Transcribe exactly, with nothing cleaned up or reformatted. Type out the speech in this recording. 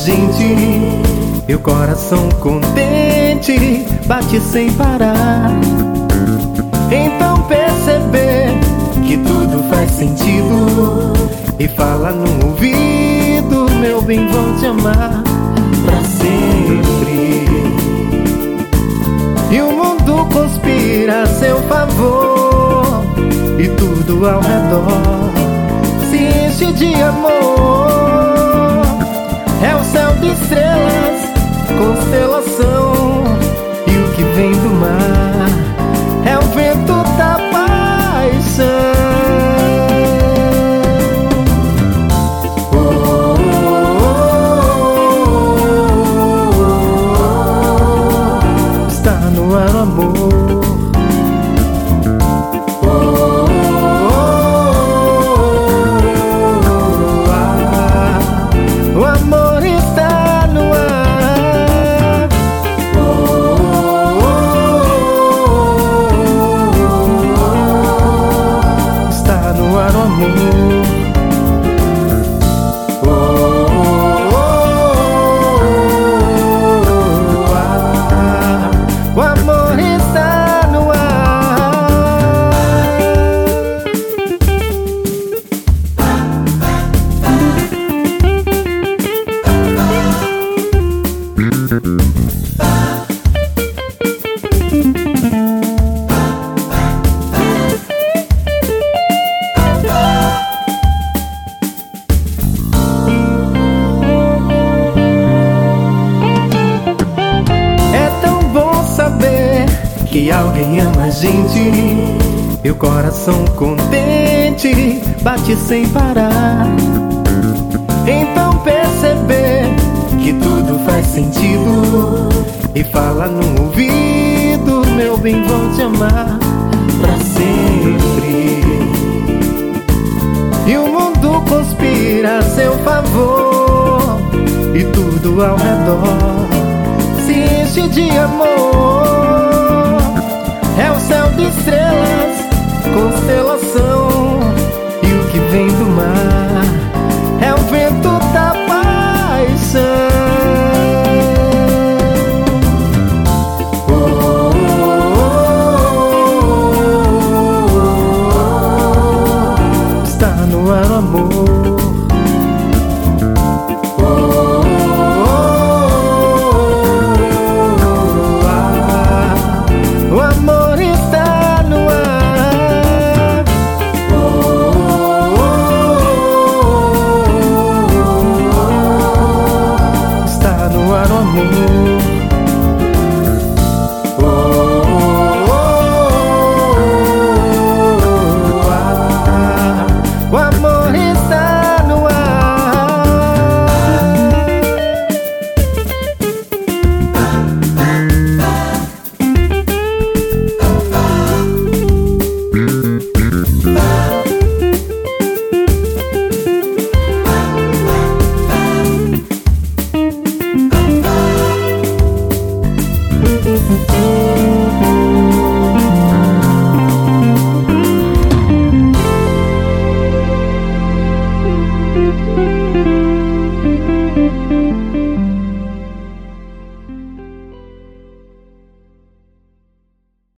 gente e o coração contente bate sem parar. Então perceber que tudo faz sentido e fala no ouvido: meu bem, vou te amar pra sempre. E o mundo conspira a seu favor e tudo ao redor se enche de amor. É o céu de estrelas, constelação, e o que vem do mar é o vento da paixão. Oh, oh, oh, oh, está no ar o amor. Que alguém ama a gente e o coração contente bate sem parar. Então perceber que tudo faz sentido e fala no ouvido: meu bem, vou te amar pra sempre. E o mundo conspira a seu favor e tudo ao redor se enche de amor. É o céu de estrelas, constelação, e o que vem do mar é o vento da